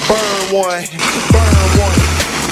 Burn one, burn one.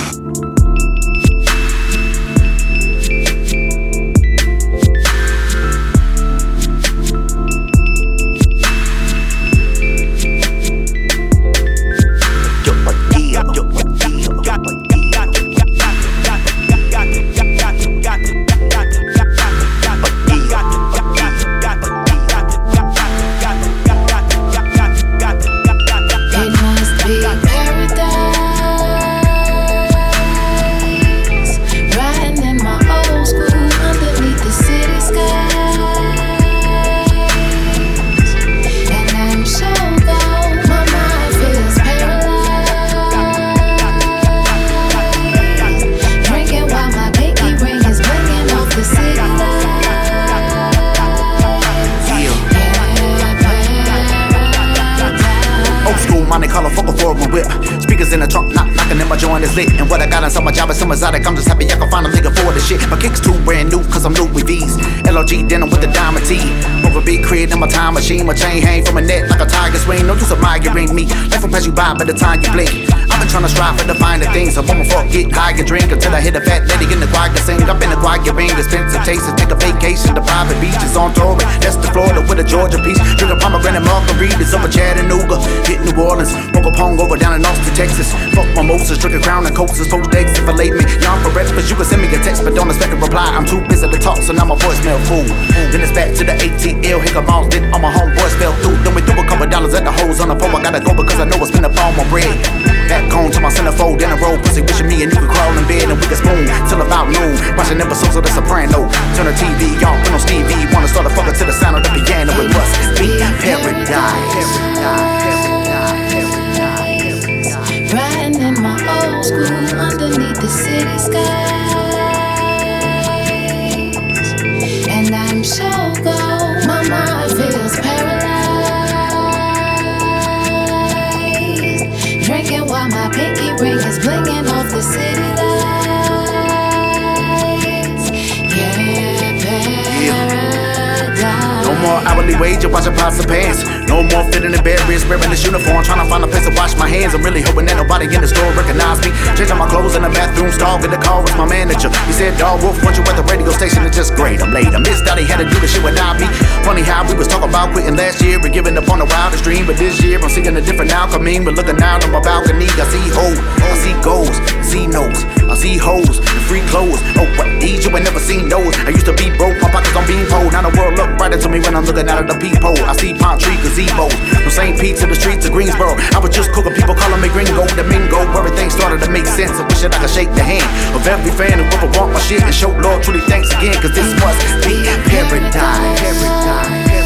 Monte Carlo, fuck a Ford whip. Speakers in the trunk, knocking in my joint is lit. And what I got inside my job is some exotic. I'm just happy I can finally afford this shit. My kicks too brand new, cause I'm Louis V's. LOG denim with the diamond tee. Over big crib in my time machine. My chain hang from a neck like a tiger swing. No use of migraine me. Life will pass you by the time you blink. I've been trying to strive for the finer things. I won't fuck, get high and drink until I hit a fat lady in the choir to sing. Up in the choir ring, expensive tastes, take a vacation to private beaches on tour. That's the Florida with a Georgia piece. Drink a pomegranate margaritas over Chattanooga. Hit New Orleans, woke up hungover down in Austin, Texas. Fuck mimosas, drink a Crown and Cokes, poached eggs if I late me. Y'all for breakfast, you can send me a text, but don't expect a reply. I'm too busy to talk, so now my voicemail full. Then it's back to the ATL, hiccup balls, then all my homeboys fell through. Then we threw a couple dollars at the hoes on the phone. I gotta go because I know it's been a fall my bread. Back home to my centerfold, in a row, pussy wishing me and you could crawl in bed and we could spoon till about noon. Watching episodes of The Soprano. Turn the TV off, put on Stevie. Wanna start a fucker to the sound of the piano. It must be paradise. Riding in my old school underneath the city skies. And I'm so cold, my mind feels paralyzed. Drinking while my pinky ring is blinking off the city lights. Yeah, paradise. No more hourly wage or washing pots and pans. No more fitting in barriers, wearing this uniform. Trying to find a place to wash my hands. I'm really hoping that nobody in the store recognize me. Changing my clothes in the bathroom stall. Get the call with my manager. He said, Dog Wolf, want you at the radio station. It's just great, I'm late. I missed out, he had to do the shit without me. Funny how we was talking about quitting last year and giving up on the wildest dream. But this year I'm seeing a different outcome. But looking out on my balcony, I see hope, I see goals, I see notes, I see hoes and free clothes. Oh, what these you ain't never seen those. I used to be broke, my pockets on beanpole. Now the world look brighter to me when I'm looking out of the peephole. I see palm tree gazebos, from St. Pete to the streets of Greensboro. I was just cooking, people calling me Gringo, Domingo. Everything started to make sense. I wish that I could shake the hand of every fan who ever want my shit and show Lord truly thanks again, cause this must be paradise.